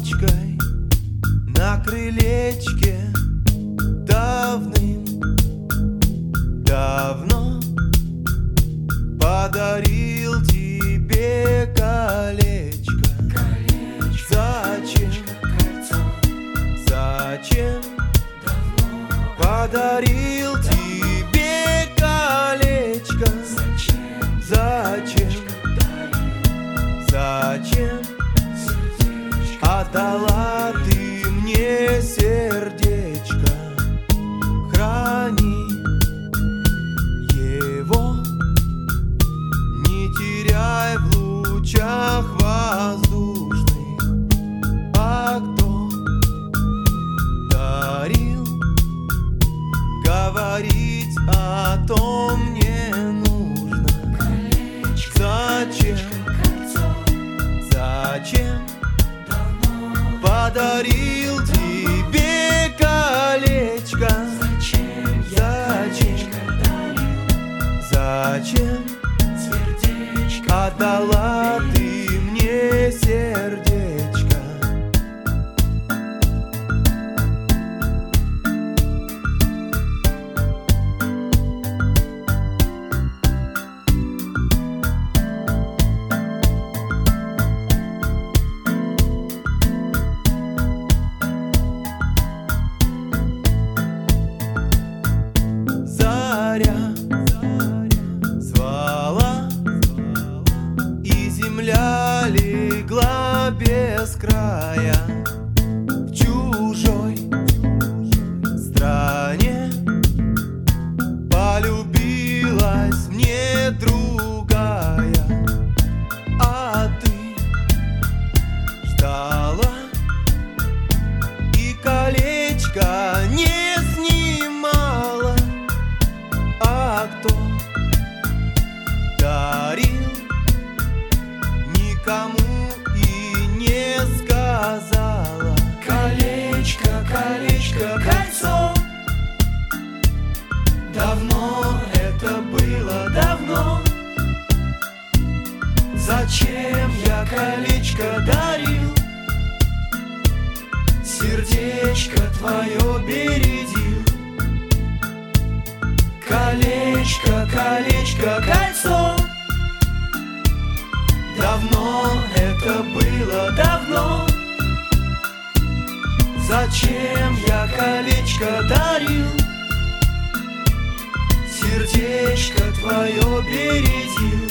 ночкой на крылечке давным-давно подарил тебе колечко. Зачем? Зачем? Подарил тебе колечко. Зачем? Зачем? Отдала ты мне сердечко. Храни его, не теряй в лучах воздушных. А кто дарил, говорить о том не нужно. Зачем? Зачем? Подарил тебе колечко. Зачем? Зачем? Отдала ты мне сердечко. Земля легла без края в чужой стране. Полюбилась мне другая, а ты ждала и колечко не снимала. А кто дарил, никому и не сказала. Колечко, колечко, кольцо. Давно это было, давно. Зачем я колечко дарил? Сердечко твое бередил. Колечко, колечко, кольцо. Давно это было, давно. Зачем я колечко дарил? Сердечко твое бередил.